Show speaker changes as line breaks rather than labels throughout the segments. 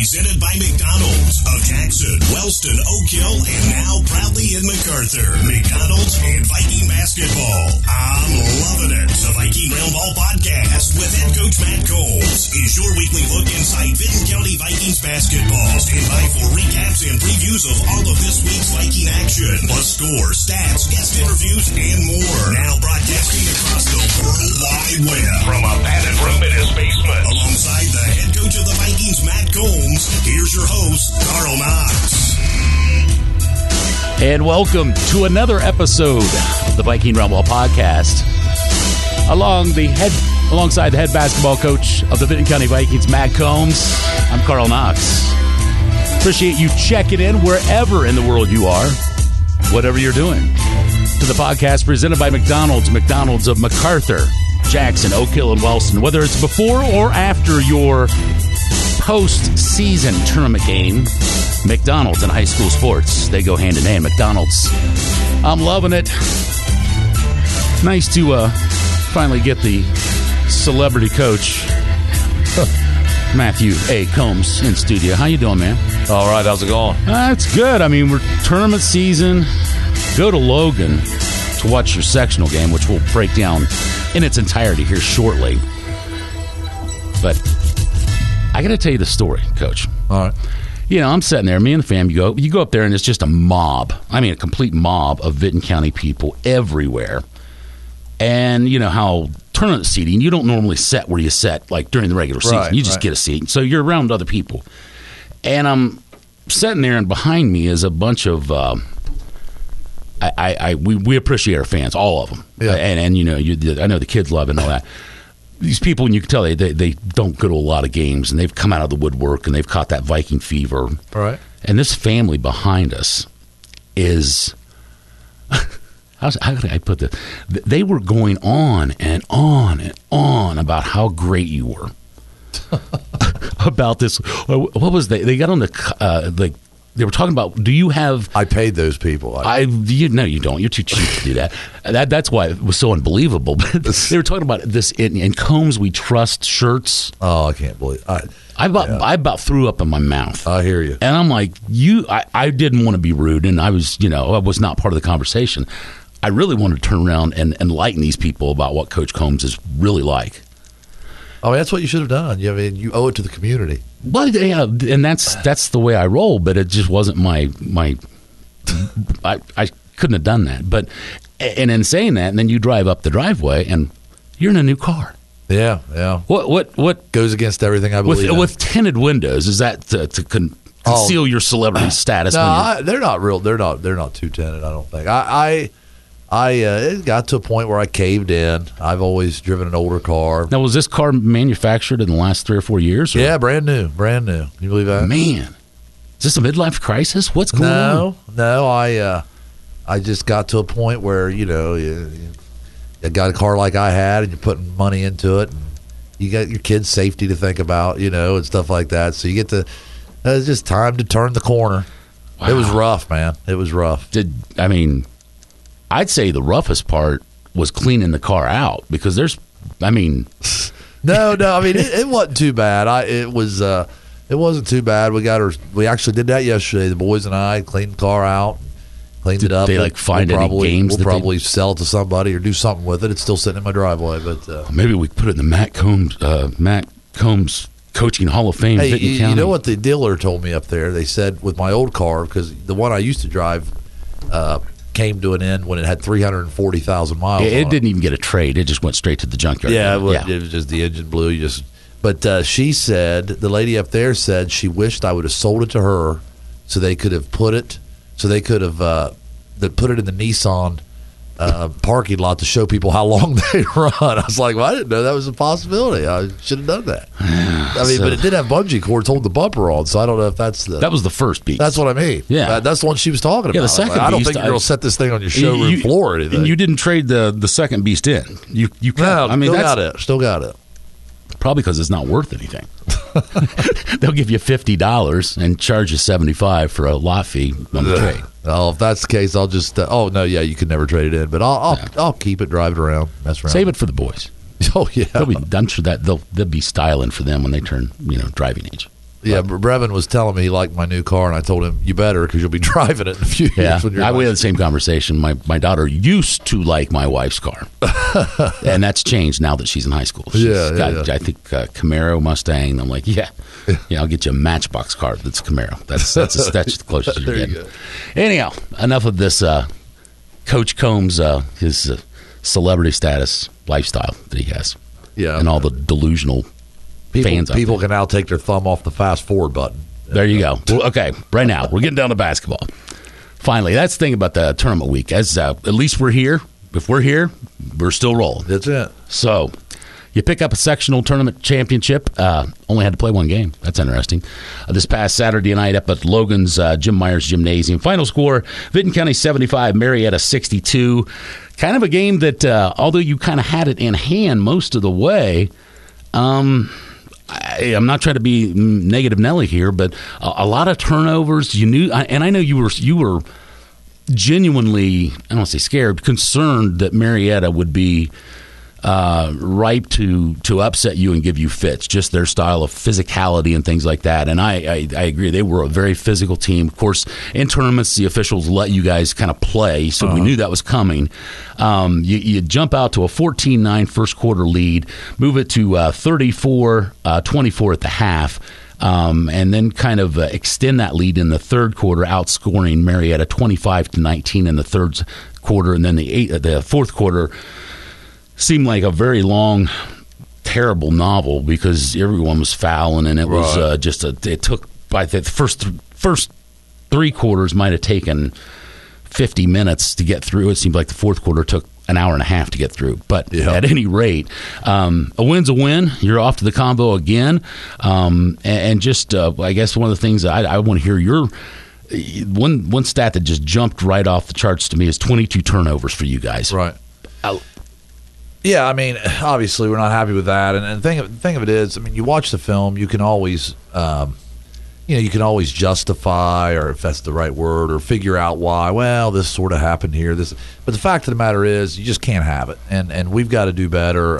Presented by McDonald's of Jackson, Wellston, Oak Hill, and now proudly in MacArthur. McDonald's and Viking basketball. I'm loving it. The Viking Realm Ball Podcast with head coach Matt Combs is your weekly look inside Vinton County Vikings basketball. Stand by for recaps and previews of all of this week's Viking action, plus scores, stats, guest interviews, and more. Now broadcasting across the World Wide Web from a padded room in his basement. Alongside the head coach of the Vikings, Matt Combs, here's your host, Carl Knox.
And welcome to another episode of the Viking Realm Ball Podcast. Alongside the head basketball coach of the Vinton County Vikings, Matt Combs, I'm Carl Knox. Appreciate you checking in wherever in the world you are, whatever you're doing. To the podcast presented by McDonald's of MacArthur, Jackson, Oak Hill, and Wellston. Whether it's before or after your post-season tournament game, McDonald's and high school sports, they go hand in hand. McDonald's, I'm loving it. Nice to finally get the celebrity coach, Matthew A. Combs, in studio. How you doing, man?
All right, how's it going?
It's good. I mean, we're tournament season. Go to Logan to watch your sectional game, which we'll break down in its entirety here shortly. But I got to tell you the story, Coach.
All right.
You know, I'm sitting there, me and the fam, you go up there, and it's just a mob. I mean, a complete mob of Vinton County people everywhere. And you know how tournament seating, you don't normally sit where you sit, like during the regular season. You just get a seat. So you're around other people. And I'm sitting there, and behind me is a bunch of we appreciate our fans, all of them. Yeah. And you know, I know the kids love it and all that. These people, and you can tell they don't go to a lot of games, and they've come out of the woodwork, and they've caught that Viking fever.
All right.
And this family behind us is, how can I put this? They were going on and on and on about how great you were. About this, what was they got on the they were talking about, do you have...
I paid those people.
No, you don't. You're too cheap to do that. That's why it was so unbelievable. They were talking about this in Combs We Trust shirts.
Oh, I can't believe it.
I about threw up in my mouth.
I hear you.
And I'm like, I didn't want to be rude, and I was not part of the conversation. I really wanted to turn around and enlighten these people about what Coach Combs is really like.
I mean, that's what you should have done. I mean, you owe it to the community.
Well, yeah, and that's the way I roll, but it just wasn't my I couldn't have done that. But and in saying that, and then you drive up the driveway and you're in a new car.
Yeah.
What
goes against everything I believe
with tinted windows? Is that to conceal your celebrity status?
No, they're not real. They're not too tinted. I don't think. It got to a point where I caved in. I've always driven an older car.
Now, was this car manufactured in the last 3 or 4 years? Or?
Yeah, brand new. Can you believe that?
Man, is this a midlife crisis? What's going on?
No. I just got to a point where you got a car like I had, and you're putting money into it, and you got your kids' safety to think about, and stuff like that. So you get to. It's just time to turn the corner. Wow. It was rough, man. It was rough.
I'd say the roughest part was cleaning the car out because No, I mean,
it wasn't too bad. It wasn't too bad. We actually did that yesterday. The boys and I cleaned the car out, cleaned it up.
Did they find any games?
We'll probably sell it to somebody or do something with it. It's still sitting in my driveway, but
maybe we put it in the Matt Combs Coaching Hall of Fame.
Hey, you know what the dealer told me up there? They said with my old car, because the one I used to drive came to an end when it had 340,000 miles.
It didn't even get a trade. It just went straight to the junkyard.
Yeah, it was just the engine blew. But she said, the lady up there said she wished I would have sold it to her so they could have put it in the Nissan parking lot to show people how long they run. I was like, well, I didn't know that was a possibility. I should have done that. But it did have bungee cords holding the bumper on, so I don't know if that's the...
That was the first beast.
That's what I mean.
Yeah.
That's the one she was talking about.
Yeah, the second
I don't
beast,
think you're going to set this thing on your showroom floor or anything.
And you didn't trade the second beast in. You
no, still got it.
Probably because it's not worth anything. They'll give you $50 and charge you $75 for a lot fee on the trade.
Oh, if that's the case, I'll just. You can never trade it in, but I'll keep it, drive it around, mess around.
Save it for the boys.
Oh yeah,
I'm sure that they'll be styling for them when they turn driving age.
Yeah, Brevin was telling me he liked my new car, and I told him, you better, because you'll be driving it in a few years.
We had the same conversation. My daughter used to like my wife's car, and that's changed now that she's in high school. She's got, I think, Camaro, Mustang. I'm like, I'll get you a Matchbox car that's Camaro. That's the closest you're getting. Anyhow, enough of this Coach Combs, his celebrity status lifestyle that he has.
Yeah.
And all the delusional fans.
People can now take their thumb off the fast forward button.
There you go. Well, okay, right now we're getting down to basketball. Finally, that's the thing about the tournament week. As at least we're here. If we're here, we're still rolling.
That's it.
So you pick up a sectional tournament championship. Only had to play one game. That's interesting. This past Saturday night up at Logan's Jim Myers Gymnasium. Final score, Vinton County 75, Marietta 62. Kind of a game that, although you kind of had it in hand most of the way, I'm not trying to be negative Nelly here, but a lot of turnovers. You knew, and I know you were genuinely, I don't want to say scared, concerned that Marietta would be ripe to upset you and give you fits, just their style of physicality and things like that. And I agree. They were a very physical team. Of course, in tournaments, the officials let you guys kind of play, so we knew that was coming. You jump out to a 14-9 first quarter lead, move it to 34-24 at the half, and then kind of extend that lead in the third quarter, outscoring Marietta 25-19 in the third quarter, and then the fourth quarter seemed like a very long, terrible novel because everyone was fouling, and it was it took, by the first three quarters might have taken 50 minutes to get through. It seemed like the fourth quarter took an hour and a half to get through. But at any rate, a win's a win. You're off to the combo again. And just, I guess one of the things that I want to hear your one stat that just jumped right off the charts to me is 22 turnovers for you guys.
Right. Yeah, I mean, obviously we're not happy with that, and the thing of it is, I mean, you watch the film, you can always, you can always justify, or if that's the right word, or figure out why. Well, this sort of happened here. But the fact of the matter is, you just can't have it, and we've got to do better.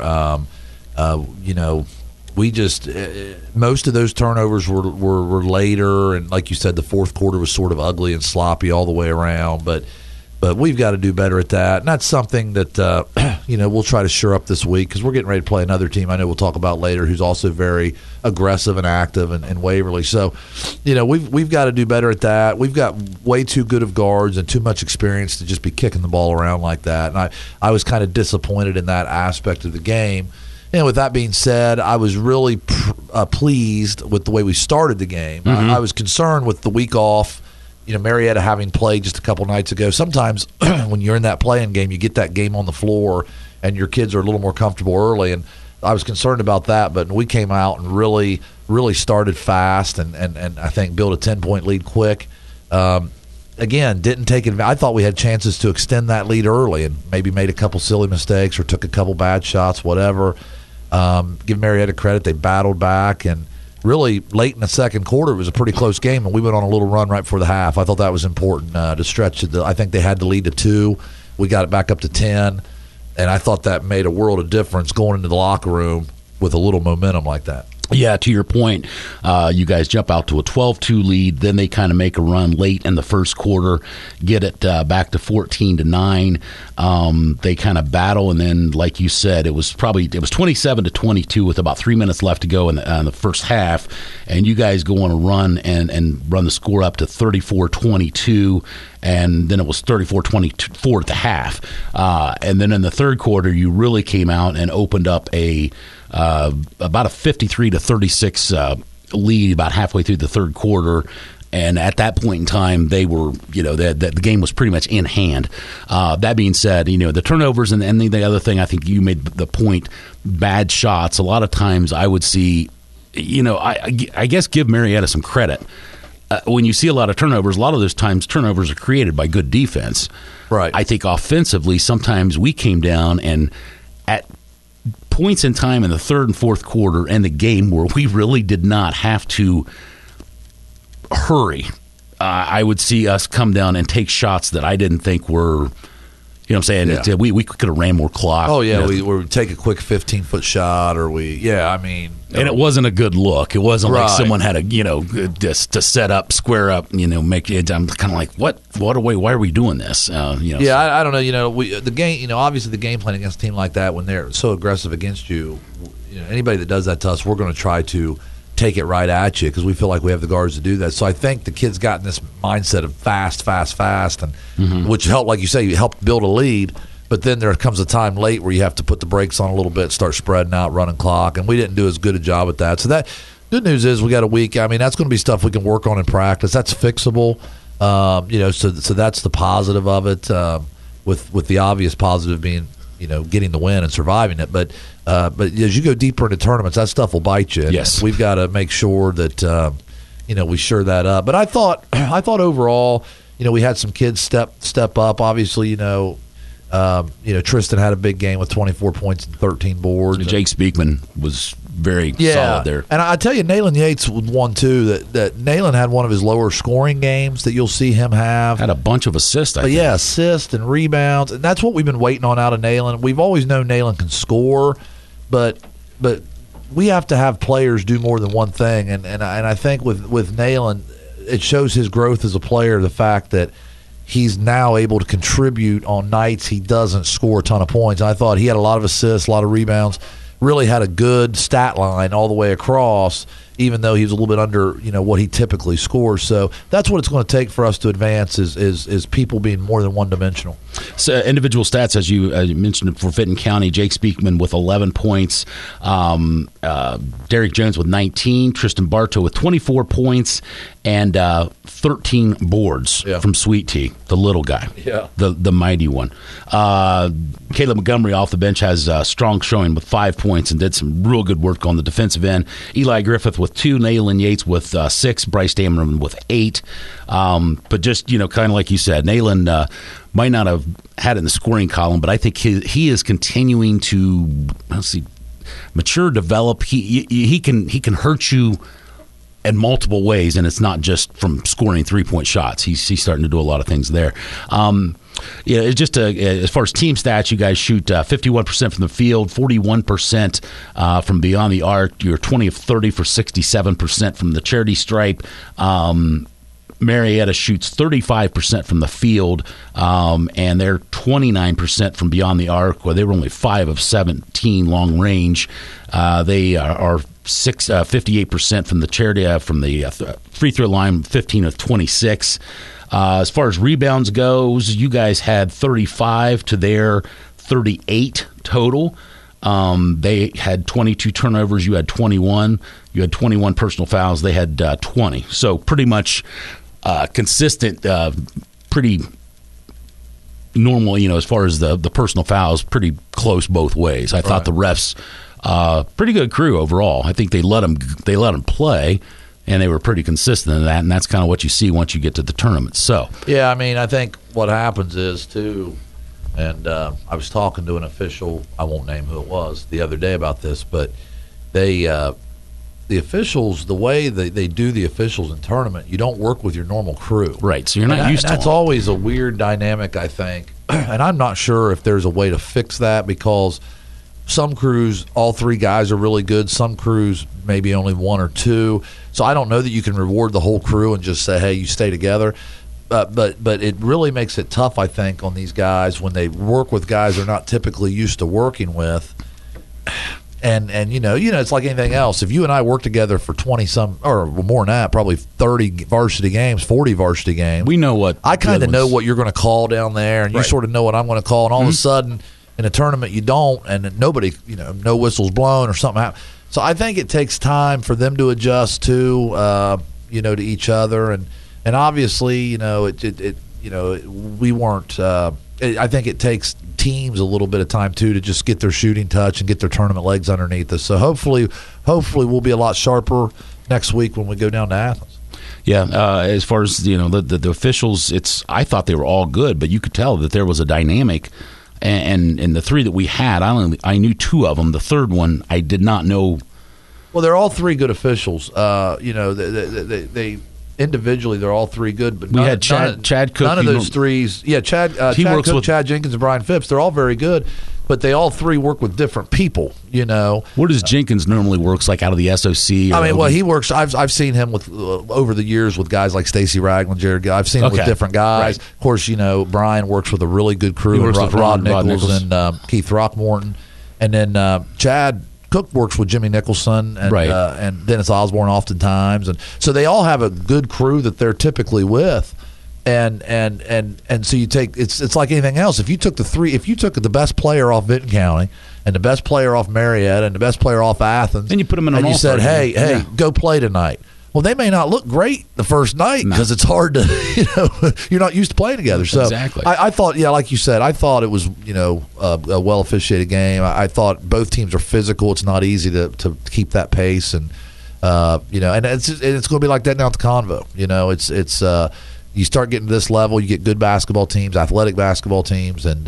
We just most of those turnovers were later, and like you said, the fourth quarter was sort of ugly and sloppy all the way around, but we've got to do better at that. And that's something that, we'll try to shore up this week because we're getting ready to play another team I know we'll talk about later who's also very aggressive and active in Waverly. So, we've got to do better at that. We've got way too good of guards and too much experience to just be kicking the ball around like that. And I was kind of disappointed in that aspect of the game. And with that being said, I was really pleased with the way we started the game. Mm-hmm. I was concerned with the week off. Marietta having played just a couple nights ago, sometimes when you're in that playing game, you get that game on the floor and your kids are a little more comfortable early. And I was concerned about that, but we came out and really, really started fast and I think built a 10-point lead quick. Again, didn't take it. I thought we had chances to extend that lead early and maybe made a couple silly mistakes or took a couple bad shots, whatever. Give Marietta credit. They battled back, and really late in the second quarter, it was a pretty close game, and we went on a little run right before the half. I thought that was important to stretch it. I think they had the lead to 2. We got it back up to 10, and I thought that made a world of difference going into the locker room with a little momentum like that.
Yeah, to your point, you guys jump out to a 12-2 lead. Then they kind of make a run late in the first quarter, get it back to 14-9. They kind of battle, and then, like you said, it was 27-22 with about 3 minutes left to go in the first half, and you guys go on a run and run the score up to 34-22. And then it was 34-24 at the half. And then in the third quarter, you really came out and opened up about a 53-36 lead about halfway through the third quarter. And at that point in time, they were, the game was pretty much in hand. That being said, the turnovers and the other thing, I think you made the point, bad shots. A lot of times I would see, I guess give Marietta some credit. When you see a lot of turnovers, a lot of those times turnovers are created by good defense.
Right.
I think offensively, sometimes we came down and at points in time in the third and fourth quarter and the game where we really did not have to hurry, I would see us come down and take shots that I didn't think were You know what I'm saying?
Yeah.
We could have ran more clock.
Oh, yeah,
you know.
we would take a quick 15-foot shot, or
And it wasn't a good look. It wasn't like
Right.
someone had just to set up, square up, make it. I'm kind of like, why are we doing this?
Yeah, I don't know. The game. Obviously the game plan against a team like that, when they're so aggressive against you, anybody that does that to us, we're going to try to take it right at you because we feel like we have the guards to do that. So I think the kids got in this mindset of fast, and which helped, like you say, helped build a lead. But then there comes a time late where you have to put the brakes on a little bit, start spreading out, running clock, and we didn't do as good a job at that. So that good news is we got a week. I mean, that's going to be stuff we can work on in practice. That's fixable. So that's the positive of it. With the obvious positive being getting the win and surviving it. But as you go deeper into tournaments, that stuff will bite you.
Yes,
we've got to make sure that we sure that up. But I thought overall, we had some kids step up. Obviously, Tristan had a big game with 24 points and 13 boards.
Jake Speakman was very solid there.
And I tell you, Nayland Yates was one too. That Nayland had one of his lower scoring games that you'll see him have.
Had a bunch of assists. I think.
Yeah, assists and rebounds, and that's what we've been waiting on out of Nayland. We've always known Nayland can score, but we have to have players do more than one thing. And I think with Nayland, it shows his growth as a player. The fact that he's now able to contribute on nights he doesn't score a ton of points. And I thought he had a lot of assists, a lot of rebounds. Really had a good stat line all the way across, even though he was a little bit under, what he typically scores. So that's what it's going to take for us to advance is people being more than one-dimensional.
So individual stats, as you mentioned, for Fitton County, Jake Speakman with 11 points, Derek Jones with 19, Tristan Bartow with 24 points, and 13 boards from Sweet Tea, the little guy, the mighty one. Caleb Montgomery off the bench has a strong showing with 5 points and did some real good work on the defensive end. Eli Griffith with 2, Nayland Yates with 6, Bryce Dameron with 8. But just, kind of like you said, Nayland might not have had it in the scoring column, but I think he is continuing to mature, develop. He can hurt you in multiple ways, and it's not just from scoring 3-point shots. He's starting to do a lot of things there. It's just as far as team stats, you guys shoot 51% from the field, 41% from beyond the arc. You're 20 of 30 for 67% from the charity stripe. Marietta shoots 35% from the field, and they're 29% from beyond the arc, where they were only 5 of 17 long range. They are 58% from the charity, from the free throw line, 15 of 26. As far as rebounds goes, you guys had 35 to their 38 total. They had 22 turnovers. You had 21. You had 21 personal fouls. They had 20. So pretty much consistent, pretty normal, as far as the personal fouls, pretty close both ways. I thought the refs, pretty good crew overall. I think they let them play, and they were pretty consistent in that, and that's kind of what you see once you get to the tournament. So
yeah, I mean, I think what happens is too, and I was talking to an official, I won't name who it was, the other day about this, but they the officials, the way they do the officials in tournament, you don't work with your normal crew.
Right, so you're not used to
that's always a weird dynamic, I think. And I'm not sure if there's a way to fix that, because some crews, all 3 guys are really good. Some crews, maybe only 1 or 2. So I don't know that you can reward the whole crew and just say, hey, you stay together. But it really makes it tough, I think, on these guys when they work with guys they're not typically used to working with. And it's like anything else. If you and I work together for 20-some, or more than that, probably 30 varsity games, 40 varsity games,
we know what
I kind of know what you're going to call down there, and you sort of know what I'm going to call. And all of a sudden, in a tournament, you don't, and nobody, no whistles blown or something happens. So I think it takes time for them to adjust to each other, and obviously, we weren't. I think it takes teams a little bit of time too to just get their shooting touch and get their tournament legs underneath us. So hopefully we'll be a lot sharper next week when we go down to Athens.
Yeah, as far as the officials, I thought they were all good, but you could tell that there was a dynamic. And the 3 that we had, I knew 2 of them. The third one, I did not know.
Well, they're all 3 good officials. They individually, they're all three good. But
we had Chad Cook.
None of those threes. Yeah, Chad Cook,
with
Chad Jenkins, and Brian Phipps. They're all very good, but they all three work with different people.
Where does Jenkins normally works? Like out of the SOC?
Well, he works. I've seen him with over the years with guys like Stacey Ragland, Jared. I've seen him with different guys.
Right.
Of course, Brian works with a really good crew.
He works with
Rod Nichols and Keith Throckmorton, and then Chad Cook works with Jimmy Nicholson and Dennis Osborne oftentimes, and so they all have a good crew that they're typically with, and so you take it's like anything else. If you took the best player off Vinton County and the best player off Marietta and the best player off Athens,
and you put them in,
and you said, hey, go play tonight. Well, they may not look great the first night because it's hard to, you're not used to playing together. So
exactly.
I thought, like you said, I thought it was, a well officiated game. I thought both teams are physical. It's not easy to keep that pace, and and it's going to be like that now at the Convo. It's you start getting to this level, you get good basketball teams, athletic basketball teams, and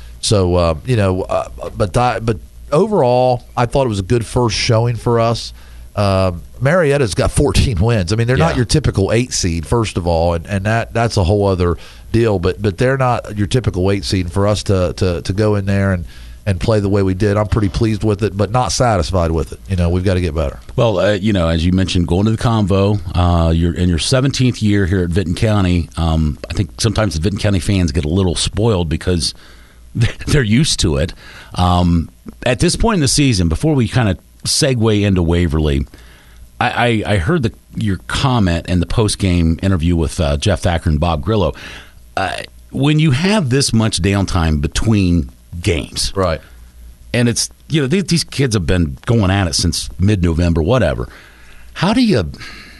but overall, I thought it was a good first showing for us. Marietta's got 14 wins. I mean, they're not your typical 8 seed, first of all, and that's a whole other deal. But they're not your typical 8 seed. And for us to go in there and play the way we did, I'm pretty pleased with it, but not satisfied with it. We've got to get better.
Well, as you mentioned, going to the Convo, you're in your 17th year here at Vinton County. I think sometimes the Vinton County fans get a little spoiled because they're used to it. At this point in the season, before we kind of segue into Waverly, I heard your comment in the post-game interview with Jeff Thacker and Bob Grillo. When you have this much downtime between games,
right,
and it's these kids have been going at it since mid-November, whatever. How do you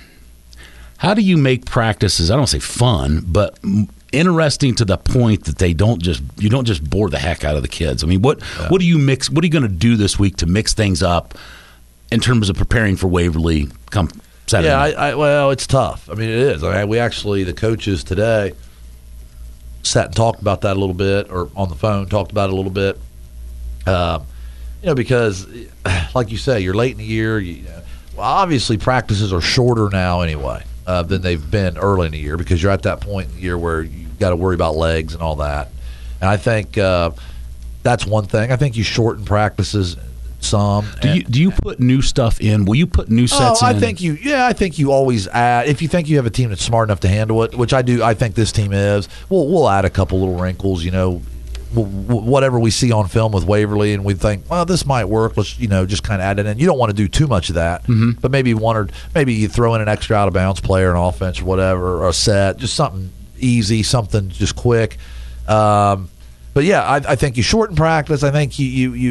make practices? I don't say fun, but interesting to the point that you don't just bore the heck out of the kids. I mean, what do you mix? What are you going to do this week to mix things up in terms of preparing for Waverly come Saturday night?
Well, it's tough. I mean, it is. We actually, the coaches today sat and talked about that a little bit, or on the phone talked about it a little bit. Because, like you say, you're late in the year. Obviously practices are shorter now anyway than they've been early in the year, because you're at that point in the year where you've got to worry about legs and all that. And I think that's one thing. I think you shorten practices some.
Do you put new stuff in? Will you put new sets in?
I think you always add. If you think you have a team that's smart enough to handle it, which I do, I think this team is. We'll add a couple little wrinkles. Whatever we see on film with Waverly, and we think, well, this might work. Let's just kind of add it in. You don't want to do too much of that, but maybe maybe you throw in an extra out of bounds player, an offense or whatever, or a set, just something easy, something just quick. But yeah, I think you shorten practice. I think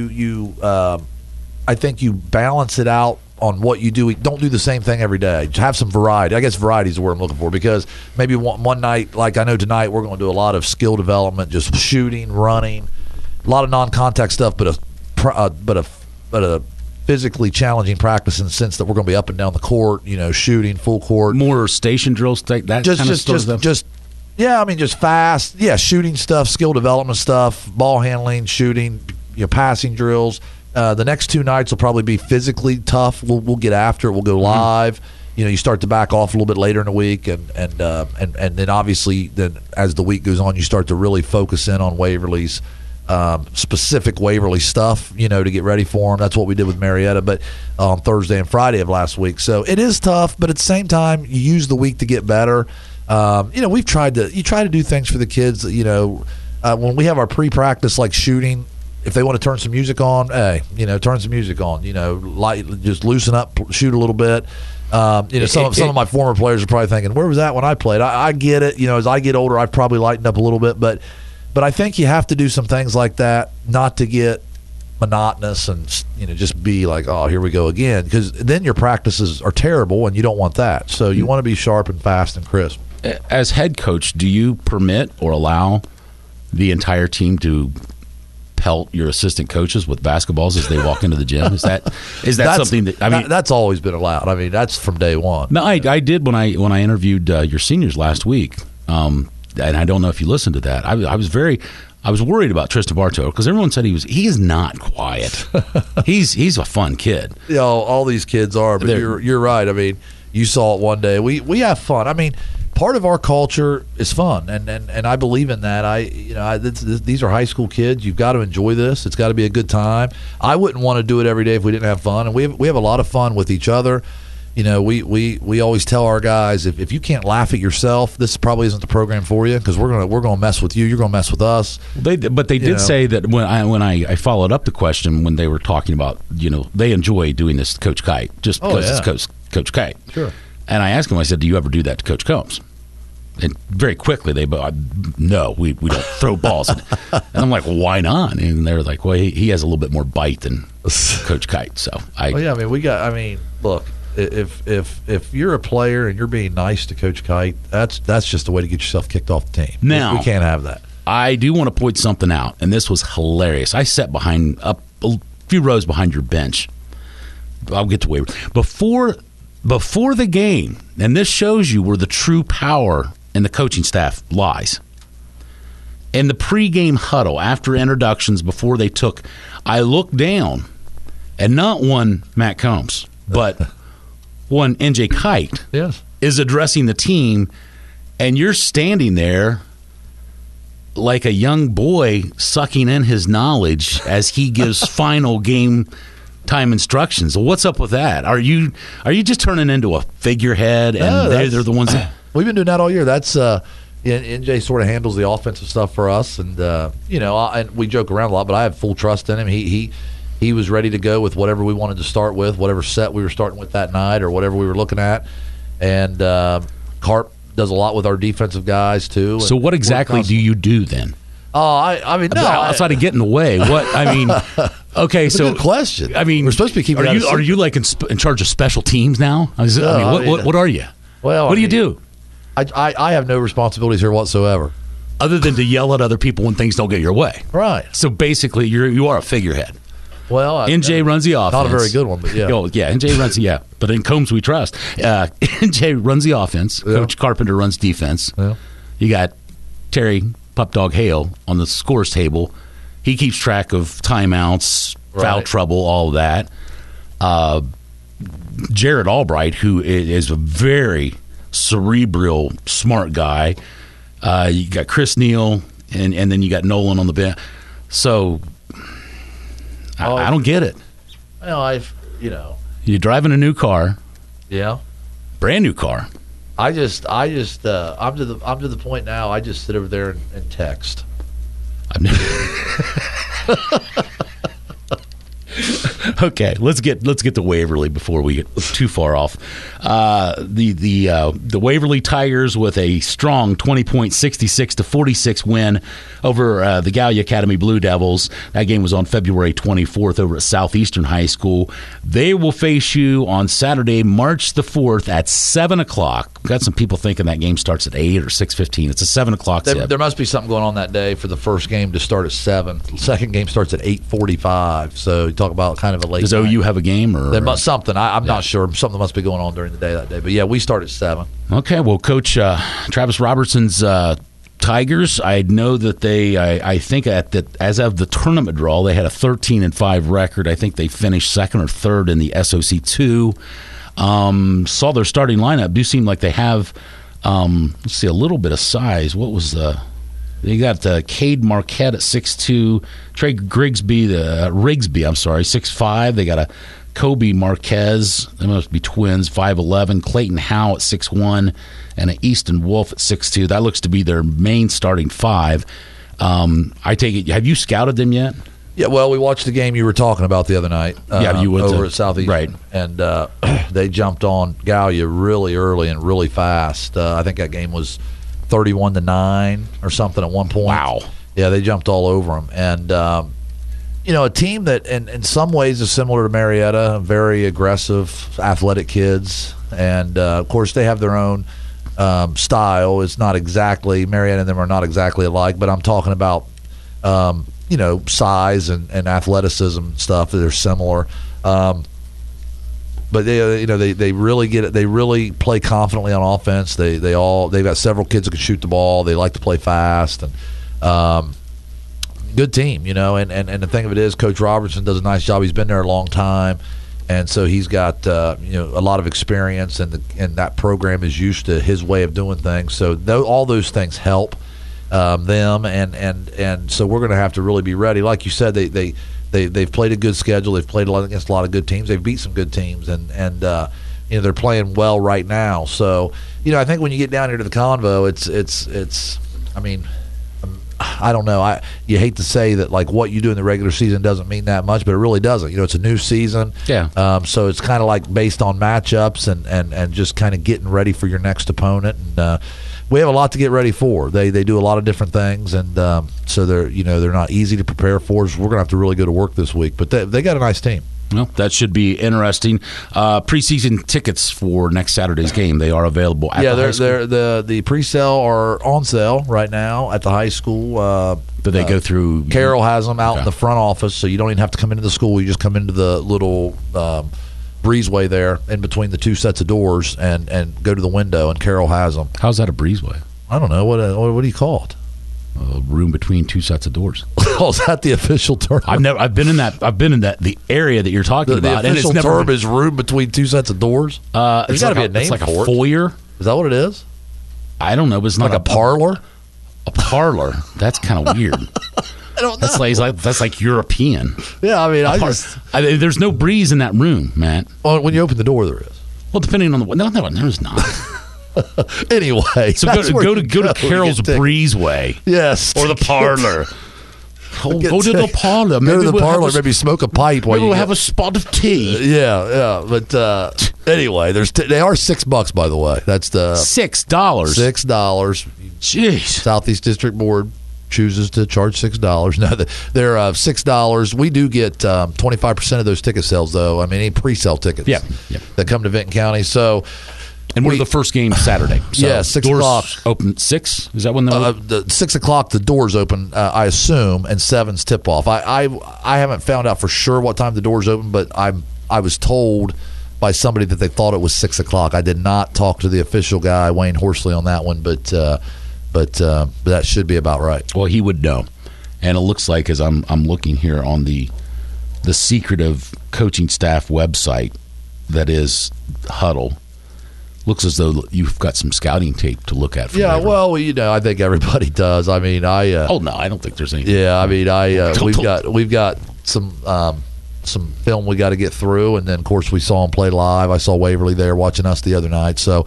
I think you balance it out on what you do. Don't do the same thing every day. Just have some variety. I guess variety is the word I'm looking for, because maybe one night, like I know tonight, we're going to do a lot of skill development, just shooting, running, a lot of non-contact stuff, but a physically challenging practice in the sense that we're going to be up and down the court, shooting full court,
more station drills, that kind of stuff.
Just fast, shooting stuff, skill development stuff, ball handling, shooting, passing drills. The next 2 nights will probably be physically tough. We'll get after it. We'll go live. You start to back off a little bit later in the week, and then obviously, as the week goes on, you start to really focus in on Waverly's specific Waverly stuff. To get ready for them. That's what we did with Marietta, but on Thursday and Friday of last week. So it is tough, but at the same time, you use the week to get better. We've tried to do things for the kids. When we have our pre-practice, like shooting. If they want to turn some music on, turn some music on. Just loosen up, shoot a little bit. Some of my former players are probably thinking, "Where was that when I played?" I get it. As I get older, I've probably lightened up a little bit, but I think you have to do some things like that, not to get monotonous and just be like, "Oh, here we go again," because then your practices are terrible, and you don't want that. So you want to be sharp and fast and crisp.
As head coach, do you permit or allow the entire team to pelt your assistant coaches with basketballs as they walk into the gym? Is that something that
that's always been allowed? That's from day one.
No, I did when I interviewed your seniors last week, and I don't know if you listened to that. I was worried about Tristan Bartow, because everyone said he is not quiet. He's a fun kid.
All these kids are, but you're right. You saw it one day. We have fun. I mean, part of our culture is fun, and I believe in that. These are high school kids. You've got to enjoy this. It's got to be a good time. I wouldn't want to do it every day if we didn't have fun, and we have a lot of fun with each other. You know, we always tell our guys, if you can't laugh at yourself, this probably isn't the program for you, because we're gonna mess with you. You're gonna mess with us.
They did say that when I followed up the question when they were talking about, you know, they enjoy doing this to Coach Kite just because it's Coach Kite.
Sure.
And I asked him, I said, do you ever do that to Coach Combs? And very quickly they no, we don't throw balls. And I'm like, well, why not? And they were like, well, he has a little bit more bite than Coach Kite. So
look. If you're a player and you're being nice to Coach Kite, that's just the way to get yourself kicked off the team.
Now,
we can't have that.
I do want to point something out, and this was hilarious. I sat up a few rows behind your bench. I'll get to waiver before the game, and this shows you where the true power in the coaching staff lies. In the pregame huddle after introductions, before they took, I looked down, and not one Matt Combs, but one NJ Kite is addressing the team, and you're standing there like a young boy sucking in his knowledge as he gives final game time instructions. Well, what's up with that? Are you just turning into a figurehead, and they're the ones that
we've been doing that all year? That's NJ sort of handles the offensive stuff for us, and and we joke around a lot, but I have full trust in him. He was ready to go with whatever we wanted to start with, whatever set we were starting with that night or whatever we were looking at. And Carp does a lot with our defensive guys, too.
So what exactly do you do then? Outside of getting away, what I mean. Okay,
that's a good question.
I mean,
we're supposed to be keeping.
Are you like in charge of special teams now? What are you?
Well,
what do you do?
I have no responsibilities here whatsoever,
other than to yell at other people when things don't get your way.
Right.
So basically, you are a figurehead.
Well,
NJ runs the offense.
Not a very good one, but yeah.
NJ runs but in Combs we trust. NJ runs the offense. Yeah. Coach Carpenter runs defense. Yeah. You got Terry Pup Dog Hale on the scores table. He keeps track of timeouts, foul trouble, all of that. Jared Albright, who is a very cerebral, smart guy. You got Chris Neal, and then you got Nolan on the bench. So I don't get it.
Well,
you're driving a new car.
Yeah.
Brand new car.
I'm to the point now. I just sit over there and text.
Okay, let's get to Waverly before we get too far off. The Waverly Tigers with a strong 20-point 66-46 win over the Gallia Academy Blue Devils. That game was on February 24th over at Southeastern High School. They will face you on Saturday, March the 4th at 7 o'clock. Got some people thinking that game starts at 8 or 6:15. It's a 7 o'clock tip.
There must be something going on that day for the first game to start at 7. The second game starts at 8:45. So you talk about kind of a late
Does OU have a game? Or
there must something. I'm not sure. Something must be going on during the day that day. But, yeah, we start at 7.
Okay. Well, Coach Travis Robertson's Tigers, I know that I think as of the tournament draw, they had a 13-5 record. I think they finished second or third in the SOC2. Saw their starting lineup. Do seem like they have, let's see, a little bit of size. What was they got Cade Marquette at 6'2", Trey Rigsby, 6'5". They got a Kobe Marquez, they must be twins, 5'11". Clayton Howe at 6'1", and an Easton Wolf at 6'2". That looks to be their main starting five. I take it, have you scouted them yet?
Yeah, well, we watched the game you were talking about the other night.
You went
over at Southeast,
right?
And they jumped on Gallia really early and really fast. I think that game was 31-9 or something at one point.
Wow.
Yeah, they jumped all over them. And, a team that in some ways is similar to Marietta, very aggressive, athletic kids. And, of course, they have their own style. It's not exactly – Marietta and them are not exactly alike, but I'm talking about, size and athleticism and stuff. They're similar. But they really get it. They really play confidently on offense. They've got several kids that can shoot the ball. They like to play fast and good team, And the thing of it is, Coach Robertson does a nice job. He's been there a long time. And so he's got a lot of experience, and that program is used to his way of doing things. So all those things help them, and so we're going to have to really be ready. Like you said, they've played a good schedule. They've played against a lot of good teams. They've beat some good teams, and they're playing well right now. So I think when you get down here to the Convo, it's I mean, I don't know. You hate to say that, like, what you do in the regular season doesn't mean that much, but it really doesn't. It's a new season.
Yeah.
So it's kind of like based on matchups and just kind of getting ready for your next opponent. And we have a lot to get ready for. They do a lot of different things, and so they're not easy to prepare for. So we're gonna have to really go to work this week. But they got a nice team.
Well, that should be interesting. Preseason tickets for next Saturday's game, they are available at the high school.
The pre-sale are on sale right now at the high school.
Do they go through?
Carroll has them out in the front office, so you don't even have to come into the school. You just come into the little breezeway there in between the two sets of doors and go to the window, and Carroll has them.
How's that a breezeway?
I don't know. What do you call it?
A room between two sets of doors.
Oh, is that the official term?
I've been in the area that you're talking about.
The official term is room between two sets of doors. There's got to be a name
it's like
for
a foyer.
Is that what it is?
I don't know, but it's not
like a parlor.
A parlor. That's kind of weird.
I don't know.
That's like European.
Yeah, I mean,
there's no breeze in that room, Matt.
Well, when you open the door, there is.
Well, depending on no, there's not.
Anyway,
so go to Carroll's Breezeway.
Yes,
or the parlor. Go to the parlor.
Maybe go to the parlor. Maybe smoke a pipe.
Maybe we'll have a spot of tea.
Yeah. But anyway, they are $6, by the way. That's the
$6.
$6.
Jeez.
Southeast District Board chooses to charge $6. No, they're $6. We do get 25% of those ticket sales, though. I mean, any pre-sale tickets that come to Vinton County. So.
And we're the first game Saturday. So
6 o'clock.
Open 6? Is that when
the 6 o'clock the doors open? I assume, and 7's tip off. I haven't found out for sure what time the doors open, but I was told by somebody that they thought it was 6 o'clock. I did not talk to the official guy, Wayne Horsley, on that one, but that should be about right.
Well, he would know, and it looks like, as I'm looking here on the secretive coaching staff website that is Huddle. Looks as though you've got some scouting tape to look at.
Yeah, well, I think everybody does. I mean,
oh no, I don't think there's any.
Yeah, I mean, we've got some film we got to get through, and then of course we saw him play live. I saw Waverly there watching us the other night. So,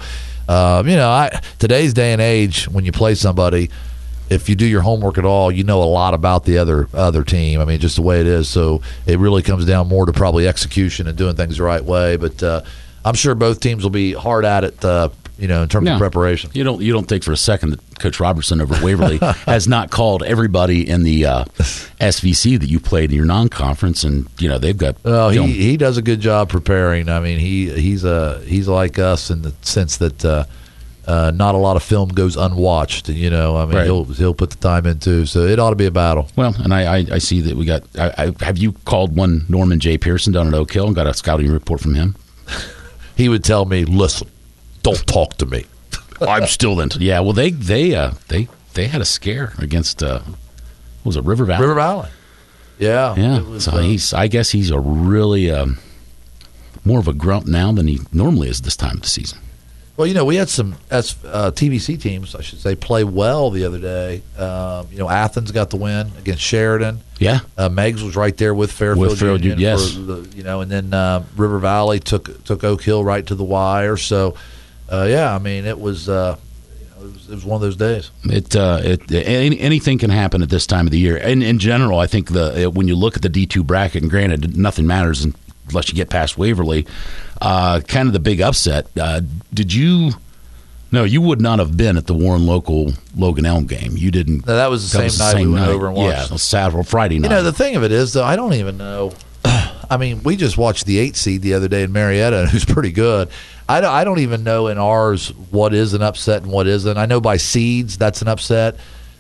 today's day and age, when you play somebody, if you do your homework at all, you know a lot about the other team. I mean, just the way it is. So it really comes down more to probably execution and doing things the right way. But I'm sure both teams will be hard at it, in terms of preparation.
You don't think for a second that Coach Robertson over at Waverly has not called everybody in the SVC that you played in your non-conference, and they've got.
Well, he does a good job preparing. I mean, he's like us in the sense that not a lot of film goes unwatched. I mean, right. he'll put the time into, so it ought to be a battle.
Well, and I see that we got. Have you called one Norman J. Pearson down at Oak Hill and got a scouting report from him?
He would tell me, "Listen, don't talk to me.
I'm still into." Yeah, well, they had a scare against what was it, River Valley?
River Valley. Yeah.
Yeah. So I guess he's a really more of a grump now than he normally is this time of the season.
Well, we had some TVC teams, I should say, play well the other day. Athens got the win against Sheridan.
Yeah.
Meigs was right there with Fairfield Union.
Yes.
And then River Valley took Oak Hill right to the wire. So, I mean, it was one of those days. Anything can happen at this time of the year. And in general, I think when you look at the D2 bracket, and granted, nothing matters unless you get past Waverly. Kind of the big upset. Did you? No, you would not have been at the Warren local Logan Elm game. You didn't. No, that was the same night we went over and watched.
Yeah, Saturday, Friday night.
The thing of it is, though, I don't even know. I mean, we just watched the 8 seed the other day in Marietta, who's pretty good. I don't even know in ours what is an upset and what isn't. I know by seeds that's an upset.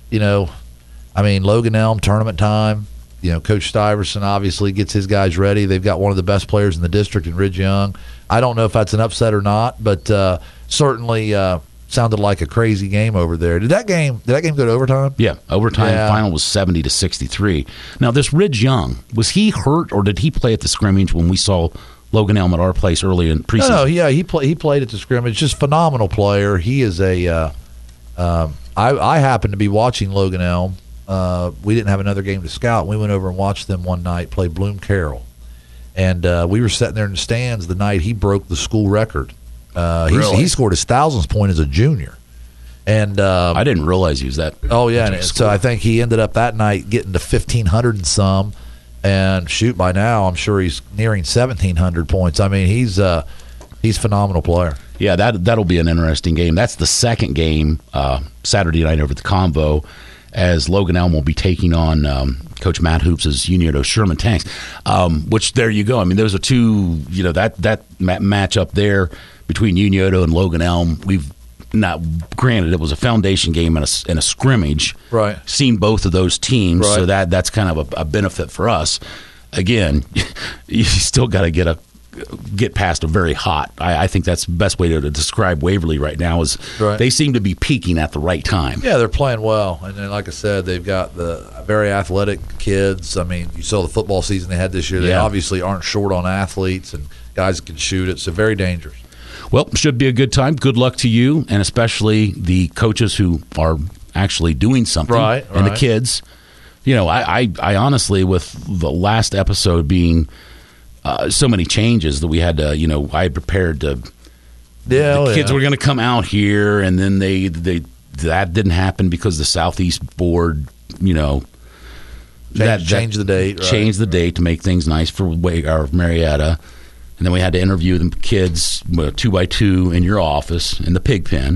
I mean, Logan Elm tournament time. Coach Stuyvesant obviously gets his guys ready. They've got one of the best players in the district in Ridge Young. I don't know if that's an upset or not, but certainly sounded like a crazy game over there. Did that game go to overtime?
Yeah, overtime. Yeah. Final was 70-63. Now, this Ridge Young, was he hurt or did he play at the scrimmage when we saw Logan Elm at our place early in preseason.
No, yeah, he played at the scrimmage. Just phenomenal player. He is a. I happened to be watching Logan Elm. We didn't have another game to scout. We went over and watched them one night play Bloom Carroll, and we were sitting there in the stands the night he broke the school record.
Really?
He scored his 1,000th point as a junior, and
I didn't realize he was that.
Oh yeah, and so I think he ended up that night getting to 1,500 and some. And shoot, by now I'm sure he's nearing 1,700 points. I mean, he's a phenomenal player.
Yeah, that'll be an interesting game. That's the second game Saturday night over at the Convo, as Logan Elm will be taking on Coach Matt Hoops' Unioto Sherman Tanks. Which there you go. I mean, those are two. That match up there between Unioto and Logan Elm. We've not granted it was a foundation game and a scrimmage.
Right.
Seen both of those teams,
right.
So that's kind of a benefit for us. Again, you still got to get past a very hot. I think that's the best way to describe Waverly right now is
right.
They seem to be peaking at the right time.
Yeah, they're playing well, and then, like I said, they've got the very athletic kids. I mean, you saw the football season they had this year. They obviously aren't short on athletes and guys that can shoot it. So very dangerous. Well,
should be a good time. Good luck to you, and especially the coaches who are actually doing something,
right,
and the kids. I honestly, with the last episode being so many changes that we had to, I had prepared to.
Yeah,
the kids were going to come out here, and then they that didn't happen because the Southeast Board,
changed the date, right.
Changed the date to make things nice for Marietta. And then we had to interview the kids 2x2 in your office in the pig pen.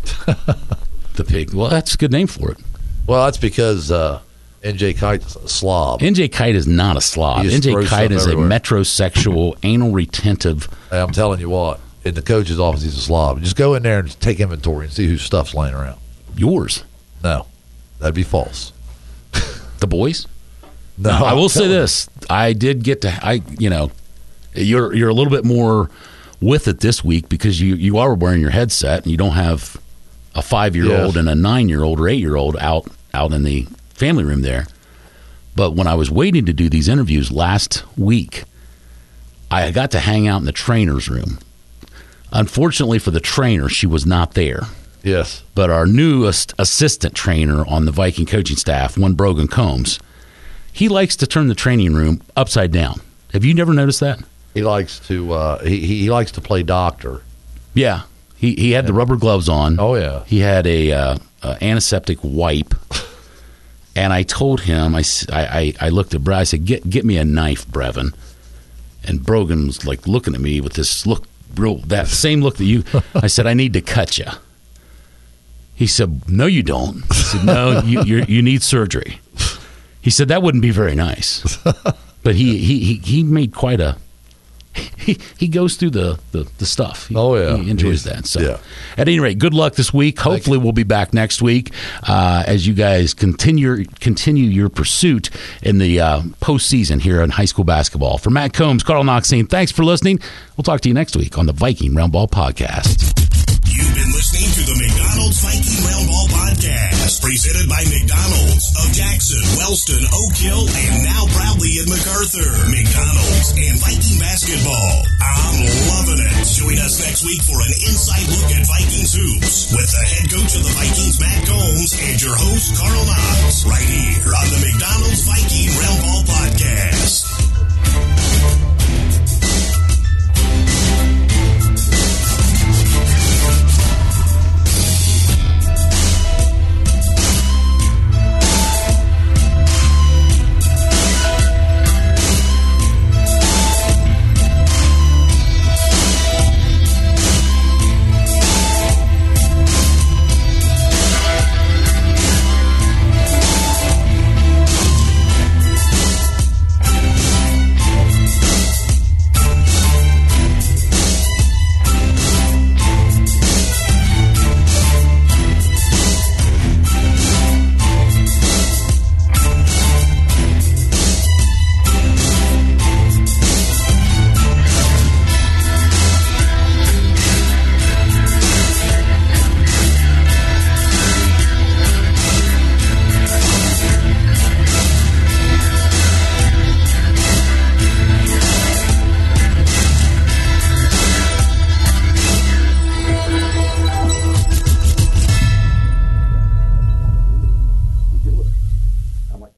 The pig. Well, that's a good name for it.
Well, that's because NJ Kite's a slob.
NJ Kite is not a slob. NJ Kite is everywhere. A metrosexual, anal retentive.
Hey, I'm telling you what, in the coach's office, he's a slob. Just go in there and take inventory and see whose stuff's laying around.
Yours?
No, that'd be false.
The boys?
No,
I will say this. I did get to, You're a little bit more with it this week because you are wearing your headset and you don't have a 5-year-old and a 9-year-old or 8-year-old out in the family room there. But when I was waiting to do these interviews last week, I got to hang out in the trainer's room. Unfortunately for the trainer, she was not there.
Yes.
But our newest assistant trainer on the Viking coaching staff, one Brogan Combs, he likes to turn the training room upside down. Have you never noticed that?
He likes to he likes to play doctor.
Yeah, he had the rubber gloves on.
Oh yeah,
he had a antiseptic wipe, and I told him I looked at Brad. I said, "Get me a knife, Brevin." And Brogan was like looking at me with this look, that same look that you. I said, "I need to cut you." He said, "No, you don't." I said, "No, you need surgery." He said, "That wouldn't be very nice." But he made quite a. He goes through the stuff. He enjoys that. So, at any rate, good luck this week. Hopefully, we'll be back next week as you guys continue your pursuit in the postseason here in high school basketball. For Matt Combs, Carl Knox saying thanks for listening. We'll talk to you next week on the Viking Roundball Podcast.
You've been listening to the McDonald's Viking Roundball Podcast, presented by McDonald's of Jackson, Wellston, Oak Hill, and now proudly in MacArthur. McDonald's and Viking basketball. I'm loving it. Join us next week for an inside look at Vikings hoops with the head coach of the Vikings, Matt Combs, and your host, Carl Knox, right here on the McDonald's Viking Roundball Podcast.